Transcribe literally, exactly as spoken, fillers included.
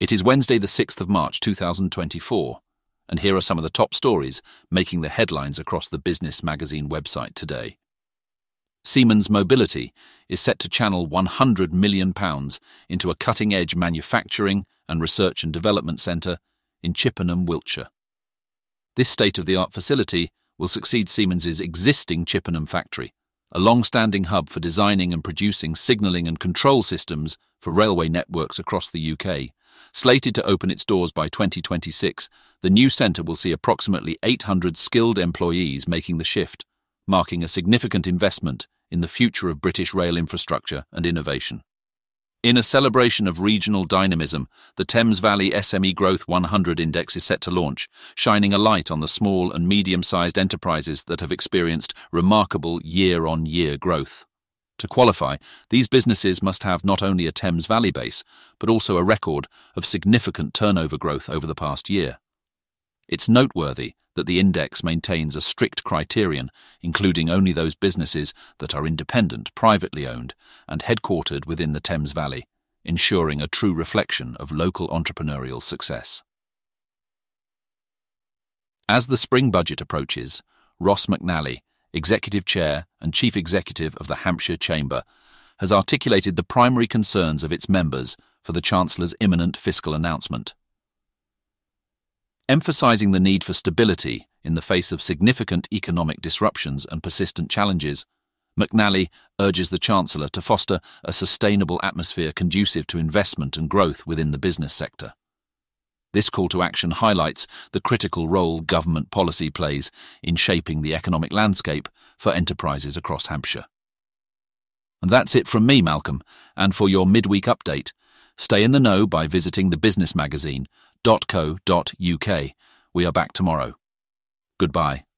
It is Wednesday the sixth of March two thousand twenty-four, and here are some of the top stories making the headlines across the Business Magazine website today. Siemens Mobility is set to channel one hundred million pounds into a cutting-edge manufacturing and research and development centre in Chippenham, Wiltshire. This state-of-the-art facility will succeed Siemens's existing Chippenham factory, a long-standing hub for designing and producing signalling and control systems for railway networks across the U K. Slated to open its doors by twenty twenty-six, the new centre will see approximately eight hundred skilled employees making the shift, marking a significant investment in the future of British rail infrastructure and innovation. In a celebration of regional dynamism, the Thames Valley S M E Growth one hundred Index is set to launch, shining a light on the small and medium-sized enterprises that have experienced remarkable year-on-year growth. To qualify, these businesses must have not only a Thames Valley base, but also a record of significant turnover growth over the past year. It's noteworthy that the index maintains a strict criterion, including only those businesses that are independent, privately owned, and headquartered within the Thames Valley, ensuring a true reflection of local entrepreneurial success. As the spring budget approaches, Ross McNally, Executive Chair and Chief Executive of the Hampshire Chamber, has articulated the primary concerns of its members for the Chancellor's imminent fiscal announcement. Emphasising the need for stability in the face of significant economic disruptions and persistent challenges, McNally urges the Chancellor to foster a sustainable atmosphere conducive to investment and growth within the business sector. This call to action highlights the critical role government policy plays in shaping the economic landscape for enterprises across Hampshire. And that's it from me, Malcolm, and for your midweek update, stay in the know by visiting the business magazine dot co dot uk. We are back tomorrow. Goodbye.